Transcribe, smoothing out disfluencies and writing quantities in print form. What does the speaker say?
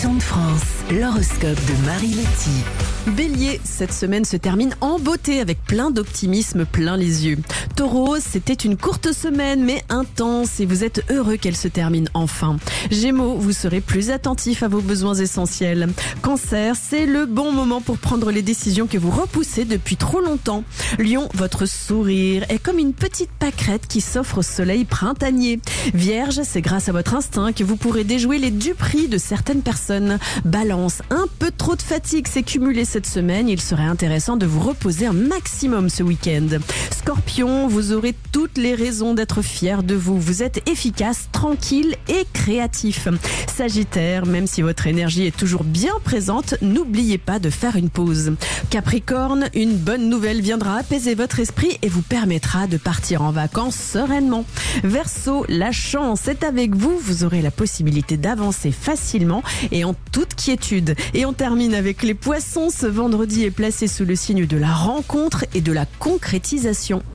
Question de France, l'horoscope de Marie Letty. Bélier, cette semaine se termine en beauté avec plein d'optimisme plein les yeux. Taureau, c'était une courte semaine mais intense et vous êtes heureux qu'elle se termine enfin. Gémeaux, vous serez plus attentif à vos besoins essentiels. Cancer, c'est le bon moment pour prendre les décisions que vous repoussez depuis trop longtemps. Lion, votre sourire est comme une petite pâquerette qui s'offre au soleil printanier. Vierge, c'est grâce à votre instinct que vous pourrez déjouer les duperies de certaines personnes. Balance, un peu trop de fatigue s'est cumulée cette semaine, il serait intéressant de vous reposer un maximum ce week-end. Scorpion, vous aurez toutes les raisons d'être fier de vous. Vous êtes efficace, tranquille et créatif. Sagittaire, même si votre énergie est toujours bien présente, n'oubliez pas de faire une pause. Capricorne, une bonne nouvelle viendra apaiser votre esprit et vous permettra de partir en vacances sereinement. Verseau, la chance est avec vous, vous aurez la possibilité d'avancer facilement et en toute quiétude. Et on termine avec les poissons. Ce vendredi est placé sous le signe de la rencontre et de la concrétisation.